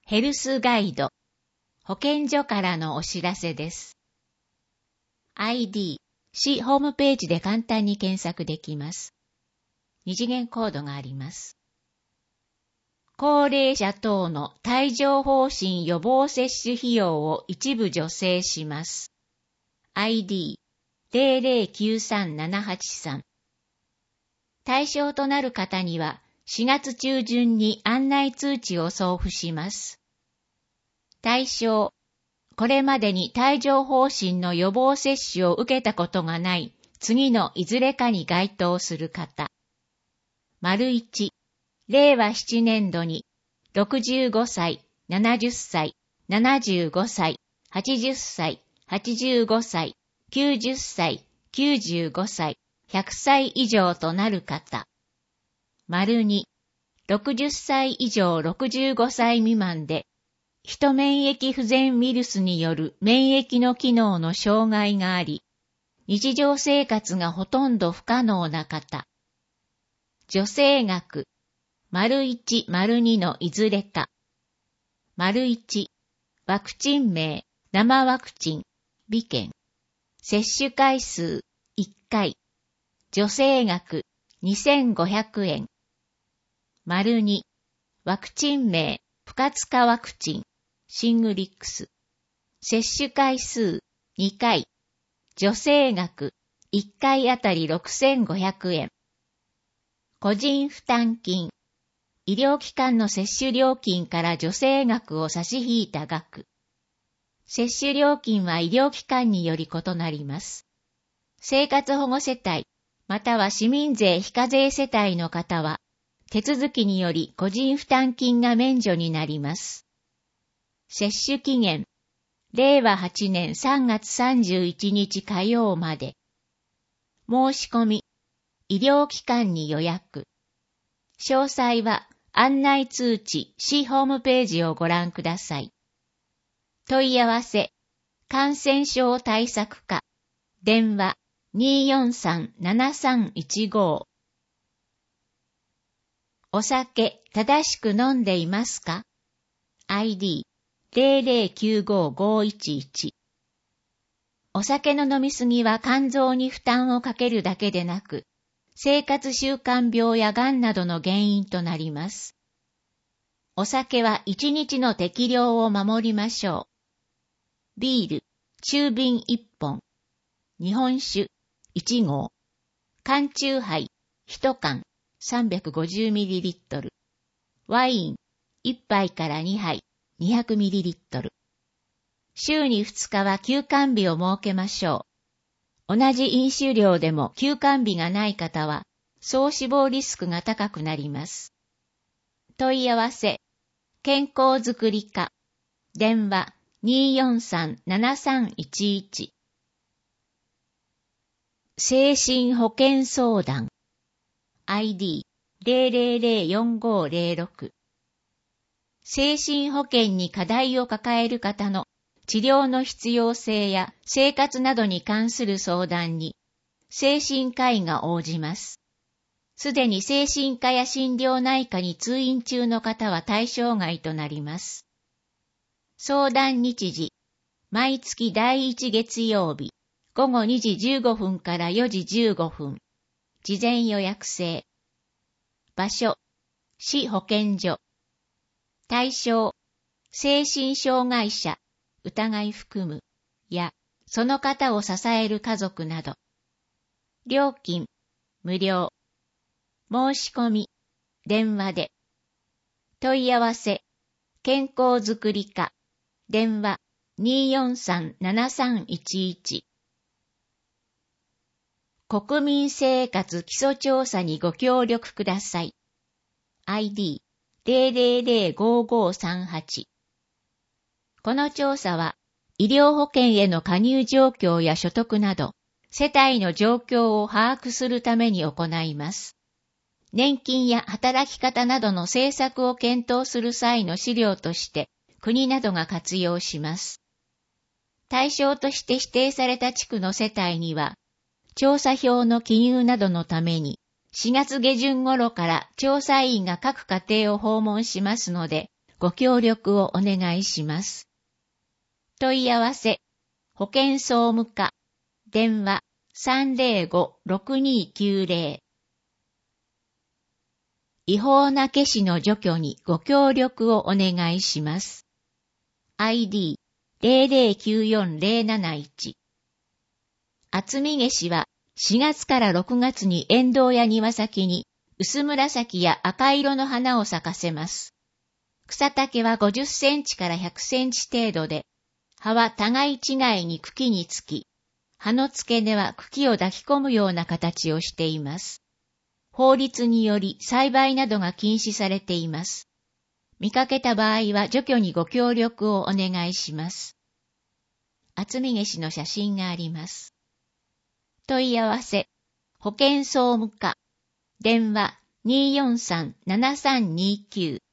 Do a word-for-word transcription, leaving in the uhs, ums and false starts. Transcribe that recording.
ヘルスガイド、保健所からのお知らせです。アイディー、市ホームページで簡単に検索できます。二次元コードがあります。高齢者等の帯状疱疹予防接種費用を一部助成します。アイディー ゼロゼロきゅうさんななはちさん。対象となる方にはしがつ中旬に案内通知を送付します。対象、これまでに帯状疱疹の予防接種を受けたことがない次のいずれかに該当する方。丸いち、令和ななねん度にろくじゅうごさい、ななじゅっさい、ななじゅうごさい、はちじゅっさい、はちじゅうごさい、きゅうじゅっさい、きゅうじゅうごさい、ひゃくさい以上となる方。丸に、ろくじゅっさい以上ろくじゅうごさい未満で、ヒト免疫不全ウイルスによる免疫の機能の障害があり、日常生活がほとんど不可能な方。助成額、丸いち、丸にのいずれか。丸いち、ワクチン名、生ワクチン、微券。接種回数、いっかい。助成額、にせんごひゃくえん。丸に、ワクチン名、不活化ワクチン、シングリックス。接種回数、にかい。助成額、いっかいあたりろくせんごひゃくえん。個人負担金。医療機関の接種料金から助成額を差し引いた額。接種料金は医療機関により異なります。生活保護世帯、または市民税非課税世帯の方は、手続きにより個人負担金が免除になります。接種期限、れいわはちねんさんがつさんじゅういちにち火曜まで。申し込み、医療機関に予約。詳細は案内通知、市ホームページをご覧ください。問い合わせ、感染症対策課、電話 にーよんさんななさんいちご。お酒、正しく飲んでいますか？ アイディー ゼロゼロきゅうごごいちいち。お酒の飲みすぎは肝臓に負担をかけるだけでなく、生活習慣病やがんなどの原因となります。お酒はいちにちの適量を守りましょう。ビール、中瓶いっぽん。日本酒、いちごう。缶チューハイ、いちかん、さんびゃくごじゅうミリリットル。ワイン、いっぱいからにはい、にひゃくミリリットル。週にふつかは休肝日を設けましょう。同じ飲酒量でも休肝日がない方は、総死亡リスクが高くなります。問い合わせ、健康づくり課、電話 にーよんさんななさんいちいち。精神保健相談、アイディー ゼロゼロゼロよんごゼロろく。精神保健に課題を抱える方の治療の必要性や生活などに関する相談に、精神科医が応じます。すでに精神科や心療内科に通院中の方は対象外となります。相談日時、毎月だいいち月曜日、ごごにじじゅうごふんからよじじゅうごふん。事前予約制。場所、市保健所。対象、精神障害者、疑い含む、や、その方を支える家族など。料金、無料。申し込み、電話で。問い合わせ、健康づくり課、電話 にーよんさんななさんいちいち。国民生活基礎調査にご協力ください。アイディー ゼロゼロゼロごごさんはち。この調査は、医療保険への加入状況や所得など、世帯の状況を把握するために行います。年金や働き方などの政策を検討する際の資料として、国などが活用します。対象として指定された地区の世帯には、調査票の記入などのために、しがつ下旬頃から調査員が各家庭を訪問しますので、 ご協力をお願いします。問い合わせ、保健総務課、電話 さんぜろご ろくにきゅうぜろ。違法なケシの除去にご協力をお願いします。アイディー ゼロゼロきゅうよんゼロなないち。厚みケシはしがつからろくがつに沿道や庭先に薄紫や赤色の花を咲かせます。草丈はごじゅっセンチからひゃくセンチ程度で、葉は互い違いに茎につき、葉の付け根は茎を抱き込むような形をしています。法律により栽培などが禁止されています。見かけた場合は除去にご協力をお願いします。厚みケシの写真があります。問い合わせ、保健総務課、電話 にーよんさん ななさんにーきゅう